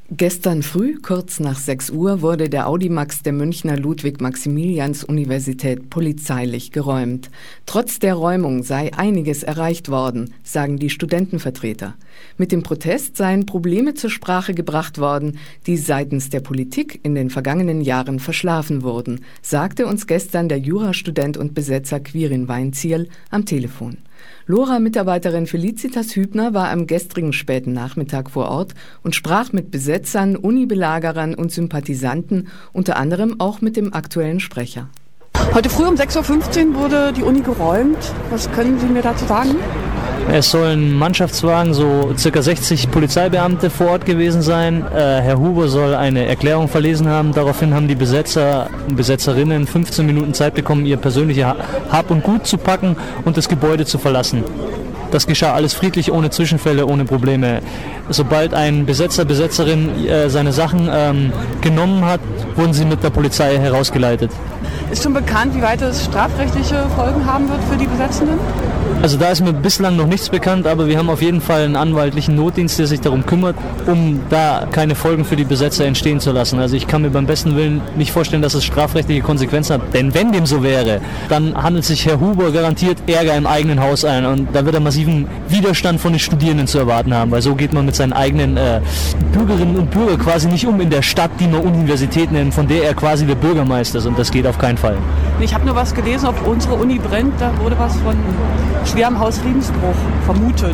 Gestern früh, kurz nach 6 Uhr, wurde der Audimax der Münchner Ludwig-Maximilians-Universität polizeilich geräumt. Trotz der Räumung sei einiges erreicht worden, sagen die Studentenvertreter. Mit dem Protest seien Probleme zur Sprache gebracht worden, die seitens der Politik in den vergangenen Jahren verschlafen wurden, sagte uns gestern der Jurastudent und Besetzer Quirin Weinzierl am Telefon. LoRa-Mitarbeiterin Felicitas Hübner war am gestrigen späten Nachmittag vor Ort und sprach mit Besetzern, Unibelagerern und Sympathisanten, unter anderem auch mit dem aktuellen Sprecher. Heute früh um 6.15 Uhr wurde die Uni geräumt. Was können Sie mir dazu sagen? Es sollen Mannschaftswagen, so ca. 60 Polizeibeamte vor Ort gewesen sein. Herr Huber soll eine Erklärung verlesen haben. Daraufhin haben die Besetzer und Besetzerinnen 15 Minuten Zeit bekommen, ihr persönliches Hab und Gut zu packen und das Gebäude zu verlassen. Das geschah alles friedlich, ohne Zwischenfälle, ohne Probleme. Sobald ein Besetzer, Besetzerin seine Sachen genommen hat, wurden sie mit der Polizei herausgeleitet. Ist schon bekannt, wie weit es strafrechtliche Folgen haben wird für die Besetzenden? Also da ist mir bislang noch nichts bekannt, aber wir haben auf jeden Fall einen anwaltlichen Notdienst, der sich darum kümmert, um da keine Folgen für die Besetzer entstehen zu lassen. Also ich kann mir beim besten Willen nicht vorstellen, dass es strafrechtliche Konsequenzen hat. Denn wenn dem so wäre, dann handelt sich Herr Huber garantiert Ärger im eigenen Haus ein. Und da wird er massiven Widerstand von den Studierenden zu erwarten haben, weil so geht man mit seinen eigenen Bürgerinnen und Bürgern quasi nicht um in der Stadt, die man Universität nennt, von der er quasi der Bürgermeister ist. Und das geht auf keinen Fall. Ich habe nur was gelesen, ob unsere Uni brennt, da wurde was von schwerem Hausfriedensbruch vermutet.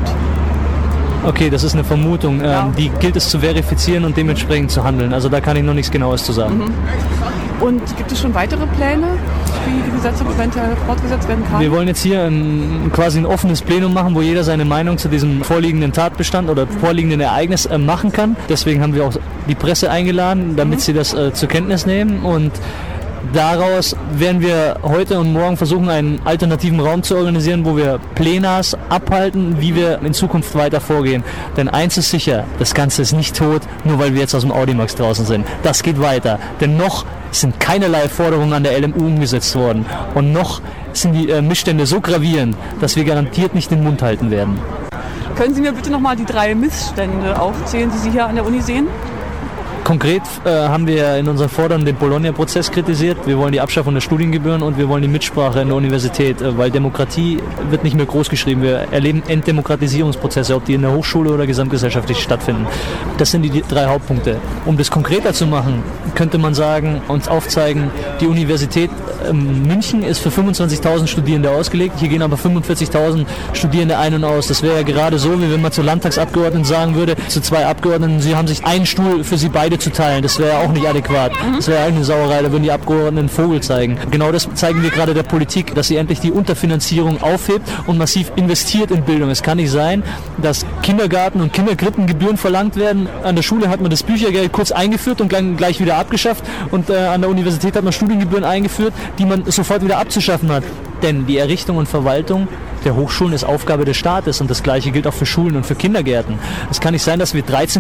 Okay, das ist eine Vermutung. Ja. Die gilt es zu verifizieren und dementsprechend zu handeln. Also da kann ich noch nichts Genaues zu sagen. Mhm. Und gibt es schon weitere Pläne, wie die Besetzung eventuell fortgesetzt werden kann? Wir wollen jetzt hier quasi ein offenes Plenum machen, wo jeder seine Meinung zu diesem vorliegenden Tatbestand oder vorliegenden Ereignis machen kann. Deswegen haben wir auch die Presse eingeladen, damit sie das zur Kenntnis nehmen. Und daraus werden wir heute und morgen versuchen, einen alternativen Raum zu organisieren, wo wir Plenars abhalten, wie wir in Zukunft weiter vorgehen. Denn eins ist sicher, das Ganze ist nicht tot, nur weil wir jetzt aus dem Audimax draußen sind. Das geht weiter. Denn noch sind keinerlei Forderungen an der LMU umgesetzt worden. Und noch sind die Missstände so gravierend, dass wir garantiert nicht den Mund halten werden. Können Sie mir bitte nochmal die 3 Missstände aufzählen, die Sie hier an der Uni sehen? Konkret haben wir in unseren Forderungen den Bologna-Prozess kritisiert. Wir wollen die Abschaffung der Studiengebühren und wir wollen die Mitsprache in der Universität, weil Demokratie wird nicht mehr groß geschrieben. Wir erleben Entdemokratisierungsprozesse, ob die in der Hochschule oder gesamtgesellschaftlich stattfinden. Das sind die 3 Hauptpunkte. Um das konkreter zu machen, könnte man sagen, uns aufzeigen, die Universität München ist für 25.000 Studierende ausgelegt. Hier gehen aber 45.000 Studierende ein und aus. Das wäre ja gerade so, wie wenn man zu Landtagsabgeordneten sagen würde, zu 2 Abgeordneten, sie haben sich einen Stuhl für sie beide zu teilen. Das wäre ja auch nicht adäquat. Das wäre eigentlich eine Sauerei, da würden die Abgeordneten einen Vogel zeigen. Genau das zeigen wir gerade der Politik, dass sie endlich die Unterfinanzierung aufhebt und massiv investiert in Bildung. Es kann nicht sein, dass Kindergarten- und Kinderkrippengebühren verlangt werden. An der Schule hat man das Büchergeld kurz eingeführt und gleich wieder abgeschafft und an der Universität hat man Studiengebühren eingeführt, die man sofort wieder abzuschaffen hat. Denn die Errichtung und Verwaltung der Hochschulen ist Aufgabe des Staates und das Gleiche gilt auch für Schulen und für Kindergärten. Es kann nicht sein, dass wir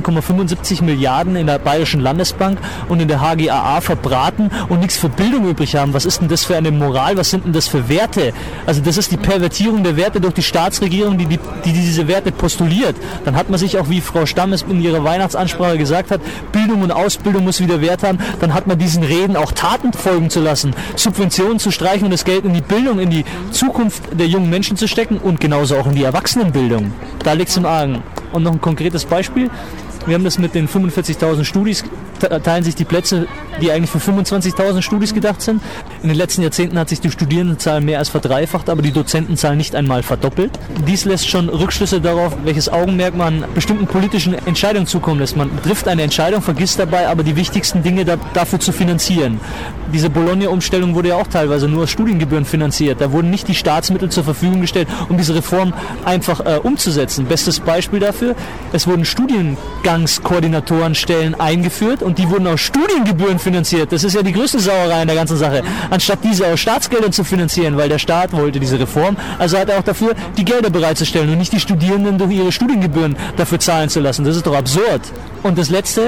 13,75 Milliarden in der Bayerischen Landesbank und in der HGAA verbraten und nichts für Bildung übrig haben. Was ist denn das für eine Moral? Was sind denn das für Werte? Also das ist die Pervertierung der Werte durch die Staatsregierung, die diese Werte postuliert. Dann hat man sich auch, wie Frau Stamm es in ihrer Weihnachtsansprache gesagt hat, Bildung und Ausbildung muss wieder Wert haben. Dann hat man diesen Reden auch Taten folgen zu lassen, Subventionen zu streichen und das Geld in die Bildung, in die Zukunft der jungen Menschen zu stecken und genauso auch in die Erwachsenenbildung. Da liegt es im Argen. Und noch ein konkretes Beispiel. Wir haben das mit den 45.000 Studis, teilen sich die Plätze, die eigentlich für 25.000 Studis gedacht sind. In den letzten Jahrzehnten hat sich die Studierendenzahl mehr als verdreifacht, aber die Dozentenzahl nicht einmal verdoppelt. Dies lässt schon Rückschlüsse darauf, welches Augenmerk man bestimmten politischen Entscheidungen zukommen lässt. Man trifft eine Entscheidung, vergisst dabei aber die wichtigsten Dinge dafür zu finanzieren. Diese Bologna-Umstellung wurde ja auch teilweise nur aus Studiengebühren finanziert. Da wurden nicht die Staatsmittel zur Verfügung gestellt, um diese Reform einfach umzusetzen. Bestes Beispiel dafür, es wurden Studiengangskoordinatorenstellen eingeführt und die wurden aus Studiengebühren finanziert. Das ist ja die größte Sauerei in der ganzen Sache. Anstatt diese aus Staatsgeldern zu finanzieren, weil der Staat wollte diese Reform, also hat er auch dafür die Gelder bereitzustellen und nicht die Studierenden durch ihre Studiengebühren dafür zahlen zu lassen. Das ist doch absurd. Und das Letzte,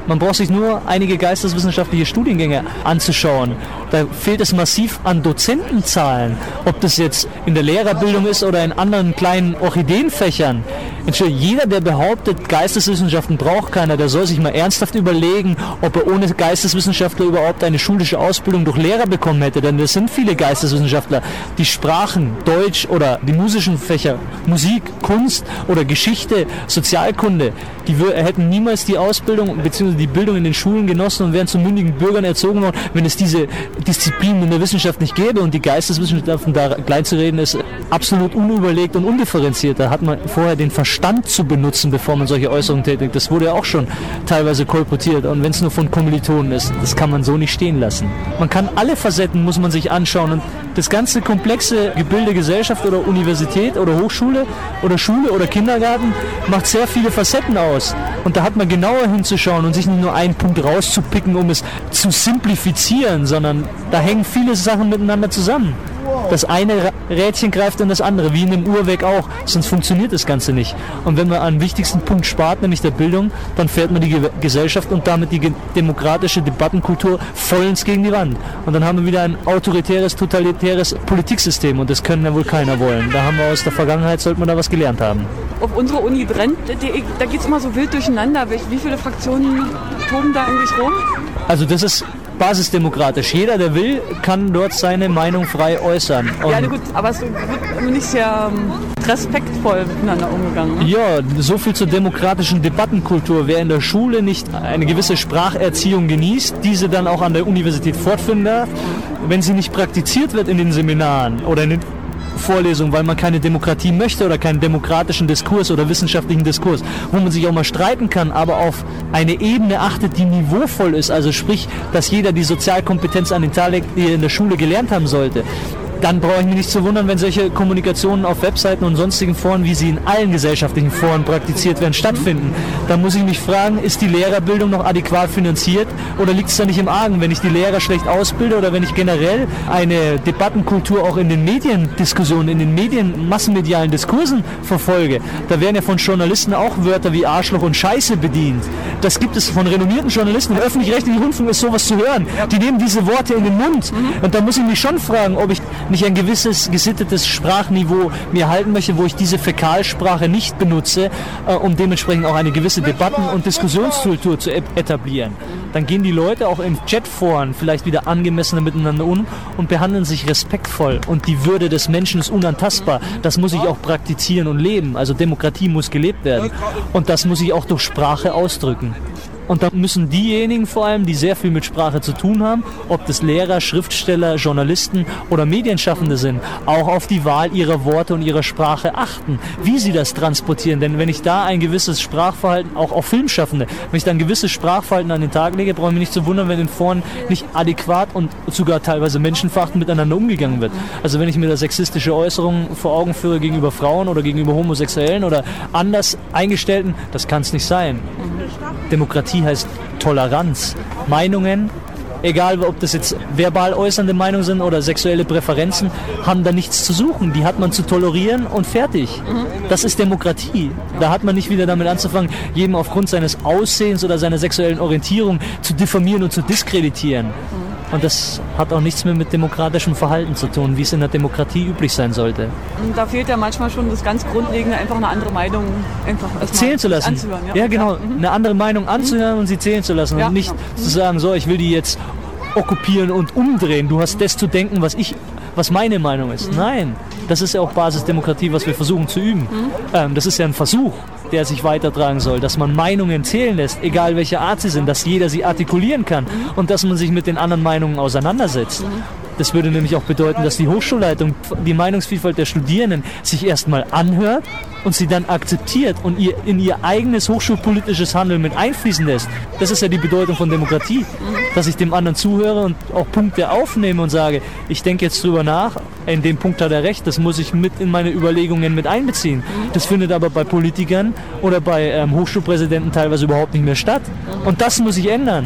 Man braucht sich nur einige geisteswissenschaftliche Studiengänge anzuschauen. Da fehlt es massiv an Dozentenzahlen, ob das jetzt in der Lehrerbildung ist oder in anderen kleinen Orchideenfächern. Jeder, der behauptet, Geisteswissenschaften braucht keiner, der soll sich mal ernsthaft überlegen, ob er ohne Geisteswissenschaftler überhaupt eine schulische Ausbildung durch Lehrer bekommen hätte. Denn es sind viele Geisteswissenschaftler, die Sprachen, Deutsch oder die musischen Fächer, Musik, Kunst oder Geschichte, Sozialkunde, die hätten niemals die Ausbildung bzw. die Bildung in den Schulen genossen und wären zu mündigen Bürgern erzogen worden, wenn es diese Disziplinen in der Wissenschaft nicht gäbe. Und die Geisteswissenschaften da kleinzureden ist absolut unüberlegt und undifferenziert. Da hat man vorher den Verstand zu benutzen, bevor man solche Äußerungen tätigt. Das wurde ja auch schon teilweise kolportiert. Und wenn es nur von Kommilitonen ist, das kann man so nicht stehen lassen. Man kann alle Facetten, muss man sich anschauen. Und das ganze komplexe Gebilde Gesellschaft oder Universität oder Hochschule oder Schule oder Kindergarten macht sehr viele Facetten aus. Und da hat man genauer hinzuschauen und sich nicht nur einen Punkt rauszupicken, um es zu simplifizieren, sondern da hängen viele Sachen miteinander zusammen. Das eine Rädchen greift in das andere, wie in einem Uhrwerk auch, sonst funktioniert das Ganze nicht. Und wenn man an den wichtigsten Punkt spart, nämlich der Bildung, dann fährt man die Gesellschaft und damit die demokratische Debattenkultur vollends gegen die Wand. Und dann haben wir wieder ein autoritäres, totalitäres Politiksystem und das können ja wohl keiner wollen. Da haben wir aus der Vergangenheit, sollte man da was gelernt haben. Auf unsere Uni brennt, da geht es immer so wild durcheinander. Wie viele Fraktionen toben da eigentlich rum? Also das ist basisdemokratisch. Jeder, der will, kann dort seine Meinung frei äußern. Ja, gut, aber es wird nicht sehr respektvoll miteinander umgegangen. Ne? Ja, so viel zur demokratischen Debattenkultur. Wer in der Schule nicht eine gewisse Spracherziehung genießt, diese dann auch an der Universität fortführen darf, wenn sie nicht praktiziert wird in den Seminaren oder in den Vorlesungen, weil man keine Demokratie möchte oder keinen demokratischen Diskurs oder wissenschaftlichen Diskurs, wo man sich auch mal streiten kann, aber auf eine Ebene achtet, die niveauvoll ist, also sprich, dass jeder die Sozialkompetenz an den Tag legt, die er in der Schule gelernt haben sollte. Dann brauche ich mich nicht zu wundern, wenn solche Kommunikationen auf Webseiten und sonstigen Foren, wie sie in allen gesellschaftlichen Foren praktiziert werden, stattfinden. Dann muss ich mich fragen, ist die Lehrerbildung noch adäquat finanziert oder liegt es da nicht im Argen, wenn ich die Lehrer schlecht ausbilde oder wenn ich generell eine Debattenkultur auch in den Mediendiskussionen, in den massenmedialen Diskursen verfolge? Da werden ja von Journalisten auch Wörter wie Arschloch und Scheiße bedient. Das gibt es von renommierten Journalisten. Im öffentlich-rechtlichen Rundfunk ist sowas zu hören. Die nehmen diese Worte in den Mund. Und da muss ich mich schon fragen, ob ich nicht ein gewisses gesittetes Sprachniveau mir halten möchte, wo ich diese Fäkalsprache nicht benutze, um dementsprechend auch eine gewisse Debatten- und Diskussionskultur zu etablieren. Dann gehen die Leute auch im Chatforen vielleicht wieder angemessener miteinander um und behandeln sich respektvoll. Und die Würde des Menschen ist unantastbar. Das muss ich auch praktizieren und leben. Also Demokratie muss gelebt werden. Und das muss ich auch durch Sprache ausdrücken. Und da müssen diejenigen vor allem, die sehr viel mit Sprache zu tun haben, ob das Lehrer, Schriftsteller, Journalisten oder Medienschaffende sind, auch auf die Wahl ihrer Worte und ihrer Sprache achten, wie sie das transportieren. Denn wenn ich da ein gewisses Sprachverhalten, auch Filmschaffende, wenn ich da ein gewisses Sprachverhalten an den Tag lege, brauche ich mich nicht zu wundern, wenn in Foren nicht adäquat und sogar teilweise menschenverachtend miteinander umgegangen wird. Also wenn ich mir da sexistische Äußerungen vor Augen führe gegenüber Frauen oder gegenüber Homosexuellen oder anders Eingestellten, das kann es nicht sein. Demokratie heißt Toleranz. Meinungen, egal ob das jetzt verbal äußernde Meinungen sind oder sexuelle Präferenzen, haben da nichts zu suchen. Die hat man zu tolerieren und fertig. Das ist Demokratie. Da hat man nicht wieder damit anzufangen, jedem aufgrund seines Aussehens oder seiner sexuellen Orientierung zu diffamieren und zu diskreditieren. Und das hat auch nichts mehr mit demokratischem Verhalten zu tun, wie es in der Demokratie üblich sein sollte. Und da fehlt ja manchmal schon das ganz Grundlegende, einfach eine andere Meinung einfach zählen zu lassen. Anzuhören. Ja, genau. Eine andere Meinung anzuhören und sie zählen zu lassen. Und nicht zu sagen, so, ich will die jetzt okkupieren und umdrehen. Du hast das zu denken, was meine Meinung ist. Nein, das ist ja auch Basisdemokratie, was wir versuchen zu üben. Das ist ja ein Versuch, der sich weitertragen soll, dass man Meinungen zählen lässt, egal welche Art sie sind, dass jeder sie artikulieren kann und dass man sich mit den anderen Meinungen auseinandersetzt. Das würde nämlich auch bedeuten, dass die Hochschulleitung die Meinungsvielfalt der Studierenden sich erstmal anhört und sie dann akzeptiert und in ihr eigenes hochschulpolitisches Handeln mit einfließen lässt. Das ist ja die Bedeutung von Demokratie, dass ich dem anderen zuhöre und auch Punkte aufnehme und sage, ich denke jetzt drüber nach, in dem Punkt hat er recht, das muss ich mit in meine Überlegungen mit einbeziehen. Das findet aber bei Politikern oder bei Hochschulpräsidenten teilweise überhaupt nicht mehr statt. Und das muss sich ändern.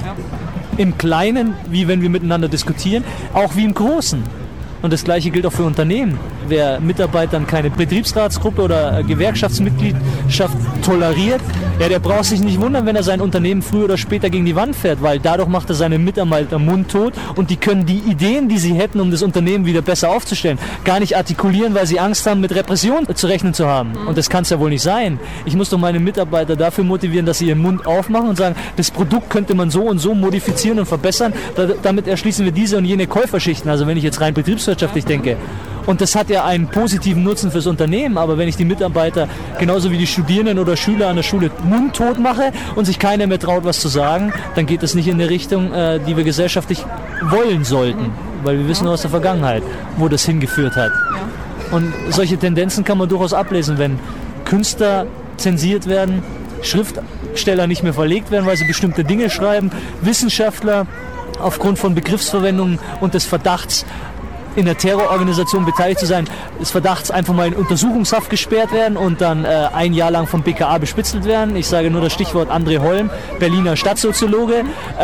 Im Kleinen, wie wenn wir miteinander diskutieren, auch wie im Großen. Und das Gleiche gilt auch für Unternehmen. wer Mitarbeitern keine Betriebsratsgruppe oder Gewerkschaftsmitgliedschaft toleriert, ja, der braucht sich nicht wundern, wenn er sein Unternehmen früher oder später gegen die Wand fährt, weil dadurch macht er seine Mitarbeiter mundtot und die können die Ideen, die sie hätten, um das Unternehmen wieder besser aufzustellen, gar nicht artikulieren, weil sie Angst haben, mit Repression zu rechnen zu haben. Und das kann es ja wohl nicht sein. Ich muss doch meine Mitarbeiter dafür motivieren, dass sie ihren Mund aufmachen und sagen, das Produkt könnte man so und so modifizieren und verbessern, damit erschließen wir diese und jene Käuferschichten, also wenn ich jetzt rein betriebswirtschaftlich denke. Und das hat ja einen positiven Nutzen fürs Unternehmen, aber wenn ich die Mitarbeiter genauso wie die Studierenden oder Schüler an der Schule mundtot mache und sich keiner mehr traut, was zu sagen, dann geht das nicht in der Richtung, die wir gesellschaftlich wollen sollten, weil wir wissen aus der Vergangenheit, wo das hingeführt hat. Und solche Tendenzen kann man durchaus ablesen, wenn Künstler zensiert werden, Schriftsteller nicht mehr verlegt werden, weil sie bestimmte Dinge schreiben, Wissenschaftler aufgrund von Begriffsverwendungen und des Verdachts, in der Terrororganisation beteiligt zu sein, des Verdachts einfach mal in Untersuchungshaft gesperrt werden und dann ein Jahr lang vom BKA bespitzelt werden. Ich sage nur das Stichwort André Holm, Berliner Stadtsoziologe.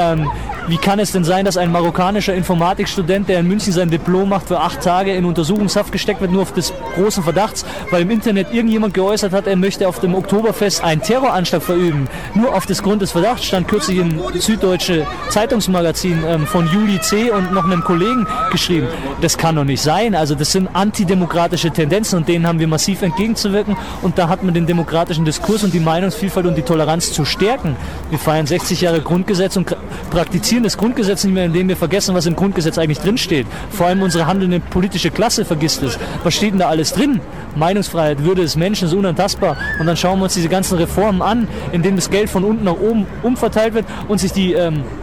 Wie kann es denn sein, dass ein marokkanischer Informatikstudent, der in München sein Diplom macht, für 8 Tage in Untersuchungshaft gesteckt wird, nur auf des großen Verdachts, weil im Internet irgendjemand geäußert hat, er möchte auf dem Oktoberfest einen Terroranschlag verüben. Nur auf des Grund des Verdachts stand kürzlich im Süddeutsche Zeitungsmagazin von Juli C. und noch einem Kollegen geschrieben. Das kann doch nicht sein. Also das sind antidemokratische Tendenzen und denen haben wir massiv entgegenzuwirken und da hat man den demokratischen Diskurs und die Meinungsvielfalt und die Toleranz zu stärken. Wir feiern 60 Jahre Grundgesetz und praktizieren das Grundgesetz nicht mehr, indem wir vergessen, was im Grundgesetz eigentlich drinsteht. Vor allem unsere handelnde politische Klasse vergisst es. Was steht denn da alles drin? Meinungsfreiheit, Würde des Menschen ist unantastbar. Und dann schauen wir uns diese ganzen Reformen an, in denen das Geld von unten nach oben umverteilt wird und sich die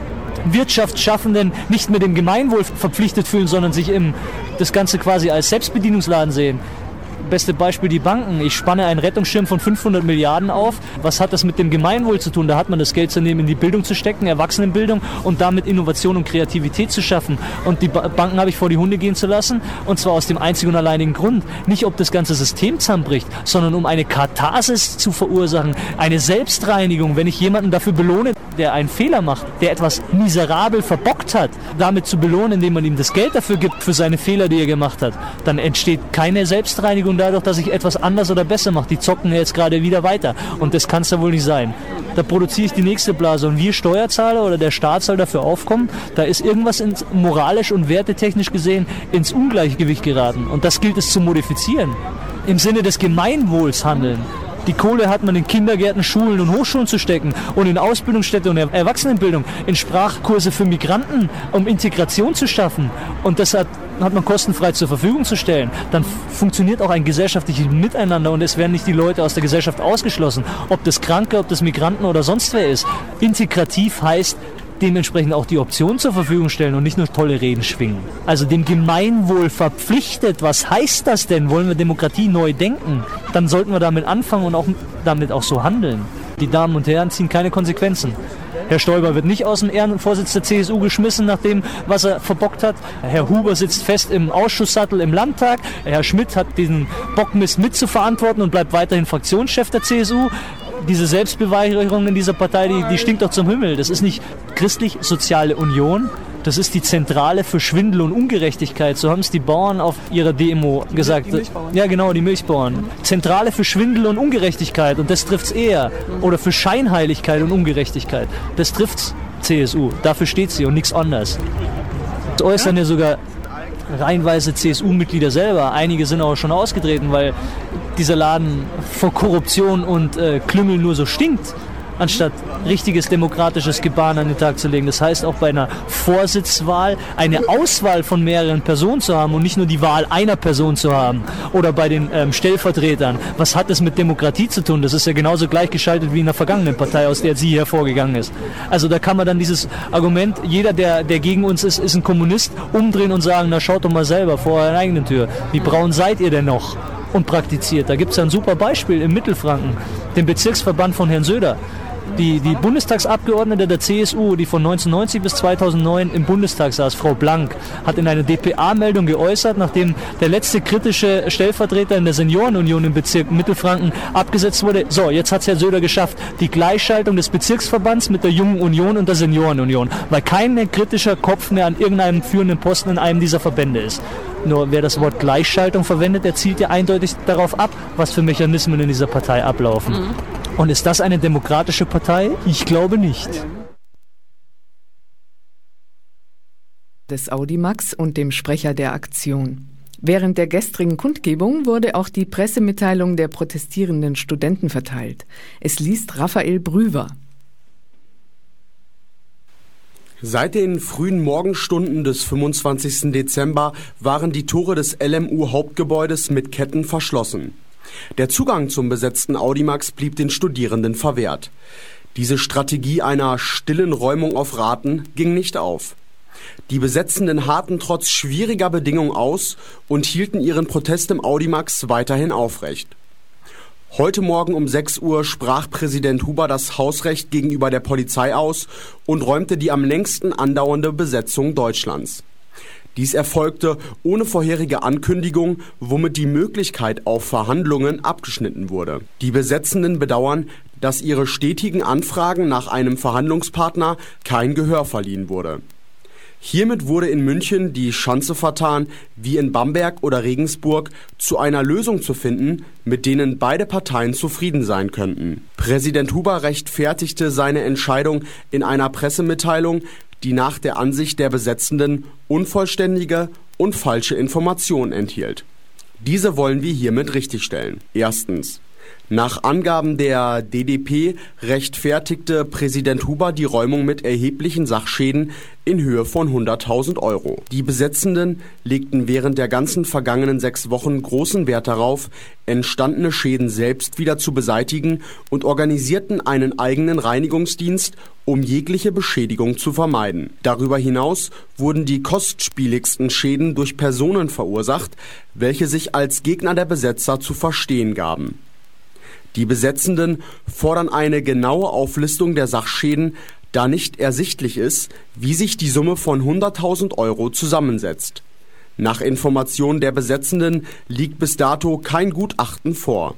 Wirtschaftsschaffenden nicht mehr dem Gemeinwohl verpflichtet fühlen, sondern sich das Ganze quasi als Selbstbedienungsladen sehen. Beste Beispiel die Banken. Ich spanne einen Rettungsschirm von 500 Milliarden auf. Was hat das mit dem Gemeinwohl zu tun? Da hat man das Geld zu nehmen, in die Bildung zu stecken, Erwachsenenbildung und damit Innovation und Kreativität zu schaffen. Und die Banken habe ich vor die Hunde gehen zu lassen und zwar aus dem einzigen und alleinigen Grund. Nicht, ob das ganze System zusammenbricht, sondern um eine Katharsis zu verursachen, eine Selbstreinigung. Wenn ich jemanden dafür belohne, der einen Fehler macht, der etwas miserabel verbockt hat, damit zu belohnen, indem man ihm das Geld dafür gibt, für seine Fehler, die er gemacht hat, dann entsteht keine Selbstreinigung dadurch, dass ich etwas anders oder besser mache. Die zocken jetzt gerade wieder weiter und das kann es ja wohl nicht sein. Da produziere ich die nächste Blase und wir Steuerzahler oder der Staat soll dafür aufkommen, da ist irgendwas moralisch und wertetechnisch gesehen ins Ungleichgewicht geraten und das gilt es zu modifizieren. Im Sinne des Gemeinwohls handeln. Die Kohle hat man in Kindergärten, Schulen und Hochschulen zu stecken und in Ausbildungsstätte und Erwachsenenbildung, in Sprachkurse für Migranten, um Integration zu schaffen. Und das hat man kostenfrei zur Verfügung zu stellen. Dann funktioniert auch ein gesellschaftliches Miteinander und es werden nicht die Leute aus der Gesellschaft ausgeschlossen. Ob das Kranke, ob das Migranten oder sonst wer ist. Integrativ heißt, dementsprechend auch die Option zur Verfügung stellen und nicht nur tolle Reden schwingen. Also dem Gemeinwohl verpflichtet. Was heißt das denn? Wollen wir Demokratie neu denken? Dann sollten wir damit anfangen und damit auch so handeln. Die Damen und Herren ziehen keine Konsequenzen. Herr Stoiber wird nicht aus dem Ehrenvorsitz der CSU geschmissen, nach dem, was er verbockt hat. Herr Huber sitzt fest im Ausschusssattel im Landtag. Herr Schmidt hat diesen Bockmist mitzuverantworten und bleibt weiterhin Fraktionschef der CSU. Diese Selbstbeweigerung in dieser Partei, die stinkt doch zum Himmel. Das ist nicht christlich-soziale Union, das ist die Zentrale für Schwindel und Ungerechtigkeit. So haben es die Bauern auf ihrer Demo gesagt. Die Milchbauern. Ja, genau, die Milchbauern. Zentrale für Schwindel und Ungerechtigkeit und das trifft's eher. Oder für Scheinheiligkeit und Ungerechtigkeit. Das trifft's CSU. Dafür steht sie und nichts anderes. Das äußern ja sogar reihenweise CSU-Mitglieder selber. Einige sind auch schon ausgetreten, weil dieser Laden vor Korruption und Klüngel nur so stinkt, anstatt richtiges demokratisches Gebaren an den Tag zu legen. Das heißt, auch bei einer Vorsitzwahl eine Auswahl von mehreren Personen zu haben und nicht nur die Wahl einer Person zu haben. Oder bei den Stellvertretern. Was hat das mit Demokratie zu tun? Das ist ja genauso gleichgeschaltet wie in der vergangenen Partei, aus der sie hervorgegangen ist. Also da kann man dann dieses Argument, jeder, der gegen uns ist, ist ein Kommunist, umdrehen und sagen, na schaut doch mal selber vor eurer eigenen Tür. Wie braun seid ihr denn noch? Und praktiziert. Da gibt es ja ein super Beispiel im Mittelfranken, den Bezirksverband von Herrn Söder. Die Bundestagsabgeordnete der CSU, die von 1990 bis 2009 im Bundestag saß, Frau Blank, hat in einer dpa-Meldung geäußert, nachdem der letzte kritische Stellvertreter in der Seniorenunion im Bezirk Mittelfranken abgesetzt wurde, so, jetzt hat es Herr Söder geschafft, die Gleichschaltung des Bezirksverbands mit der Jungen Union und der Seniorenunion, weil kein kritischer Kopf mehr an irgendeinem führenden Posten in einem dieser Verbände ist. Nur wer das Wort Gleichschaltung verwendet, der zielt ja eindeutig darauf ab, was für Mechanismen in dieser Partei ablaufen. Und ist das eine demokratische Partei? Ich glaube nicht. Des Audimax und dem Sprecher der Aktion. Während der gestrigen Kundgebung wurde auch die Pressemitteilung der protestierenden Studenten verteilt. Es liest Raphael Brüwer. Seit den frühen Morgenstunden des 25. Dezember waren die Tore des LMU-Hauptgebäudes mit Ketten verschlossen. Der Zugang zum besetzten Audimax blieb den Studierenden verwehrt. Diese Strategie einer stillen Räumung auf Raten ging nicht auf. Die Besetzenden harrten trotz schwieriger Bedingungen aus und hielten ihren Protest im Audimax weiterhin aufrecht. Heute Morgen um 6 Uhr sprach Präsident Huber das Hausrecht gegenüber der Polizei aus und räumte die am längsten andauernde Besetzung Deutschlands. Dies erfolgte ohne vorherige Ankündigung, womit die Möglichkeit auf Verhandlungen abgeschnitten wurde. Die Besetzenden bedauern, dass ihre stetigen Anfragen nach einem Verhandlungspartner kein Gehör verliehen wurde. Hiermit wurde in München die Chance vertan, wie in Bamberg oder Regensburg zu einer Lösung zu finden, mit denen beide Parteien zufrieden sein könnten. Präsident Huber rechtfertigte seine Entscheidung in einer Pressemitteilung, die nach der Ansicht der Besetzenden unvollständige und falsche Informationen enthielt. Diese wollen wir hiermit richtigstellen. Erstens. Nach Angaben der DDP rechtfertigte Präsident Huber die Räumung mit erheblichen Sachschäden in Höhe von 100.000 Euro. Die Besetzenden legten während der ganzen vergangenen 6 Wochen großen Wert darauf, entstandene Schäden selbst wieder zu beseitigen und organisierten einen eigenen Reinigungsdienst, um jegliche Beschädigung zu vermeiden. Darüber hinaus wurden die kostspieligsten Schäden durch Personen verursacht, welche sich als Gegner der Besetzer zu verstehen gaben. Die Besetzenden fordern eine genaue Auflistung der Sachschäden, da nicht ersichtlich ist, wie sich die Summe von 100.000 Euro zusammensetzt. Nach Informationen der Besetzenden liegt bis dato kein Gutachten vor.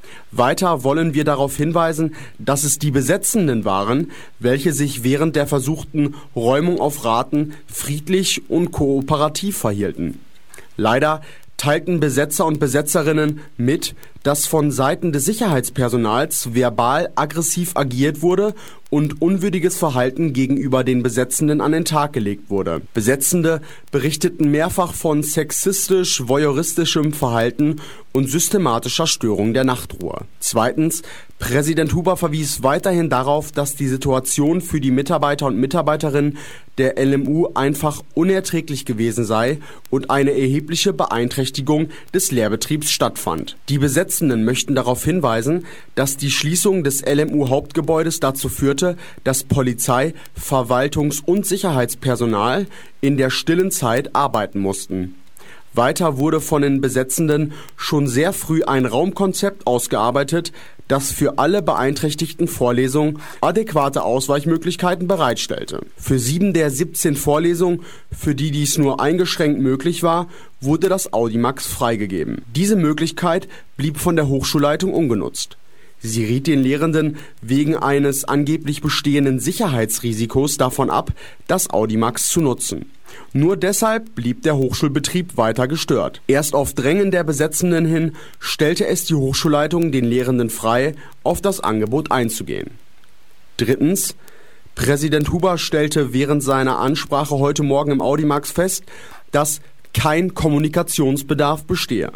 Weiter wollen wir darauf hinweisen, dass es die Besetzenden waren, welche sich während der versuchten Räumung auf Raten friedlich und kooperativ verhielten. Leider teilten Besetzer und Besetzerinnen mit, dass von Seiten des Sicherheitspersonals verbal aggressiv agiert wurde und unwürdiges Verhalten gegenüber den Besetzenden an den Tag gelegt wurde. Besetzende berichteten mehrfach von sexistisch-voyeuristischem Verhalten und systematischer Störung der Nachtruhe. Zweitens, Präsident Huber verwies weiterhin darauf, dass die Situation für die Mitarbeiter und Mitarbeiterinnen der LMU einfach unerträglich gewesen sei und eine erhebliche Beeinträchtigung des Lehrbetriebs stattfand. Die Besetzenden möchten darauf hinweisen, dass die Schließung des LMU-Hauptgebäudes dazu führte, dass Polizei, Verwaltungs- und Sicherheitspersonal in der stillen Zeit arbeiten mussten. Weiter wurde von den Besetzenden schon sehr früh ein Raumkonzept ausgearbeitet, das für alle beeinträchtigten Vorlesungen adäquate Ausweichmöglichkeiten bereitstellte. Für 7 der 17 Vorlesungen, für die dies nur eingeschränkt möglich war, wurde das Audimax freigegeben. Diese Möglichkeit blieb von der Hochschulleitung ungenutzt. Sie riet den Lehrenden wegen eines angeblich bestehenden Sicherheitsrisikos davon ab, das Audimax zu nutzen. Nur deshalb blieb der Hochschulbetrieb weiter gestört. Erst auf Drängen der Besetzenden hin stellte es die Hochschulleitung den Lehrenden frei, auf das Angebot einzugehen. Drittens, Präsident Huber stellte während seiner Ansprache heute Morgen im Audimax fest, dass kein Kommunikationsbedarf bestehe.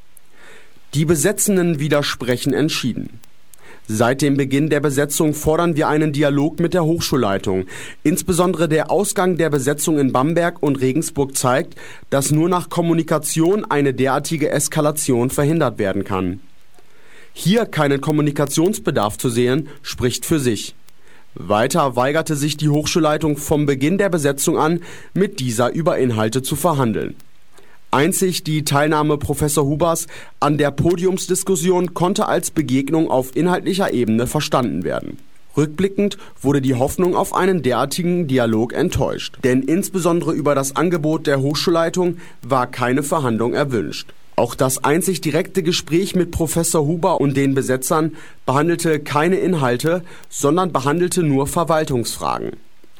Die Besetzenden widersprechen entschieden. Seit dem Beginn der Besetzung fordern wir einen Dialog mit der Hochschulleitung. Insbesondere der Ausgang der Besetzung in Bamberg und Regensburg zeigt, dass nur nach Kommunikation eine derartige Eskalation verhindert werden kann. Hier keinen Kommunikationsbedarf zu sehen, spricht für sich. Weiter weigerte sich die Hochschulleitung vom Beginn der Besetzung an, mit dieser über Inhalte zu verhandeln. Einzig die Teilnahme Professor Hubers an der Podiumsdiskussion konnte als Begegnung auf inhaltlicher Ebene verstanden werden. Rückblickend wurde die Hoffnung auf einen derartigen Dialog enttäuscht. Denn insbesondere über das Angebot der Hochschulleitung war keine Verhandlung erwünscht. Auch das einzig direkte Gespräch mit Professor Huber und den Besetzern behandelte keine Inhalte, sondern behandelte nur Verwaltungsfragen.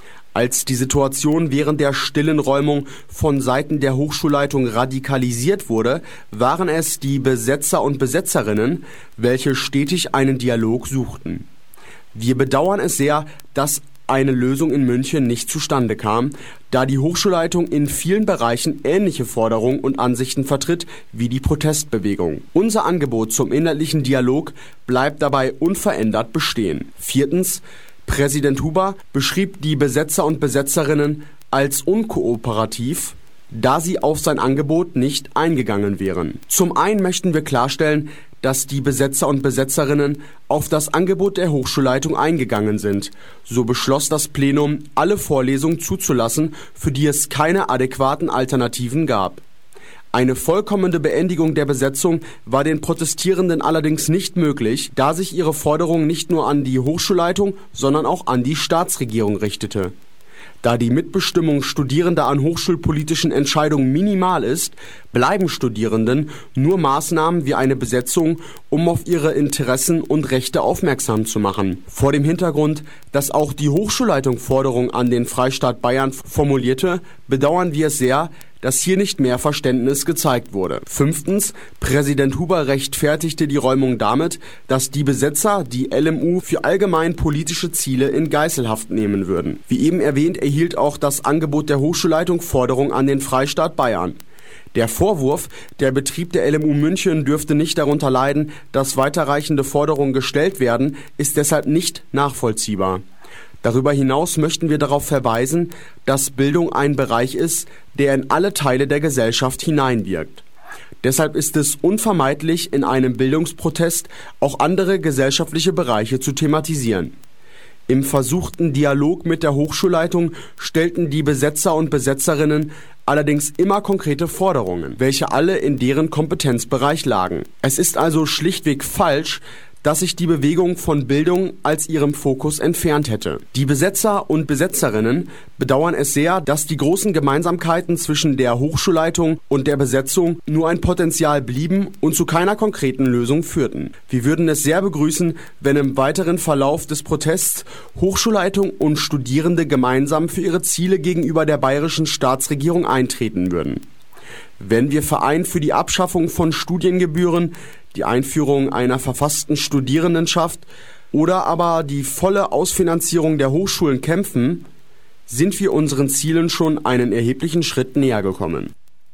Als die Situation während der stillen Räumung von Seiten der Hochschulleitung radikalisiert wurde, waren es die Besetzer und Besetzerinnen, welche stetig einen Dialog suchten. Wir bedauern es sehr, dass eine Lösung in München nicht zustande kam, da die Hochschulleitung in vielen Bereichen ähnliche Forderungen und Ansichten vertritt wie die Protestbewegung. Unser Angebot zum inhaltlichen Dialog bleibt dabei unverändert bestehen. 4. Präsident Huber beschrieb die Besetzer und Besetzerinnen als unkooperativ, da sie auf sein Angebot nicht eingegangen wären. Zum einen möchten wir klarstellen, dass die Besetzer und Besetzerinnen auf das Angebot der Hochschulleitung eingegangen sind. So beschloss das Plenum, alle Vorlesungen zuzulassen, für die es keine adäquaten Alternativen gab. Eine vollkommene Beendigung der Besetzung war den Protestierenden allerdings nicht möglich, da sich ihre Forderung nicht nur an die Hochschulleitung, sondern auch an die Staatsregierung richtete. Da die Mitbestimmung Studierender an hochschulpolitischen Entscheidungen minimal ist, bleiben Studierenden nur Maßnahmen wie eine Besetzung, um auf ihre Interessen und Rechte aufmerksam zu machen. Vor dem Hintergrund, dass auch die Hochschulleitung Forderungen an den Freistaat Bayern formulierte, bedauern wir es sehr, dass hier nicht mehr Verständnis gezeigt wurde. 5. Präsident Huber rechtfertigte die Räumung damit, dass die Besetzer die LMU für allgemein politische Ziele in Geiselhaft nehmen würden. Wie eben erwähnt, erhielt auch das Angebot der Hochschulleitung Forderungen an den Freistaat Bayern. Der Vorwurf, der Betrieb der LMU München dürfte nicht darunter leiden, dass weiterreichende Forderungen gestellt werden, ist deshalb nicht nachvollziehbar. Darüber hinaus möchten wir darauf verweisen, dass Bildung ein Bereich ist, der in alle Teile der Gesellschaft hineinwirkt. Deshalb ist es unvermeidlich, in einem Bildungsprotest auch andere gesellschaftliche Bereiche zu thematisieren. Im versuchten Dialog mit der Hochschulleitung stellten die Besetzer und Besetzerinnen allerdings immer konkrete Forderungen, welche alle in deren Kompetenzbereich lagen. Es ist also schlichtweg falsch, dass sich die Bewegung von Bildung als ihrem Fokus entfernt hätte. Die Besetzer und Besetzerinnen bedauern es sehr, dass die großen Gemeinsamkeiten zwischen der Hochschulleitung und der Besetzung nur ein Potenzial blieben und zu keiner konkreten Lösung führten. Wir würden es sehr begrüßen, wenn im weiteren Verlauf des Protests Hochschulleitung und Studierende gemeinsam für ihre Ziele gegenüber der bayerischen Staatsregierung eintreten würden. Wenn wir Verein für die Abschaffung von Studiengebühren, die Einführung einer verfassten Studierendenschaft oder aber die volle Ausfinanzierung der Hochschulen kämpfen, sind wir unseren Zielen schon einen erheblichen Schritt näher gekommen.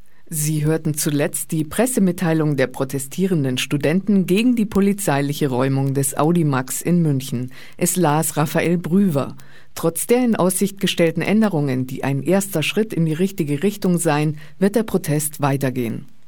Sie hörten zuletzt die Pressemitteilung der protestierenden Studenten gegen die polizeiliche Räumung des Audimax in München. Es las Raphael Brüwer. Trotz der in Aussicht gestellten Änderungen, die ein erster Schritt in die richtige Richtung seien, wird der Protest weitergehen.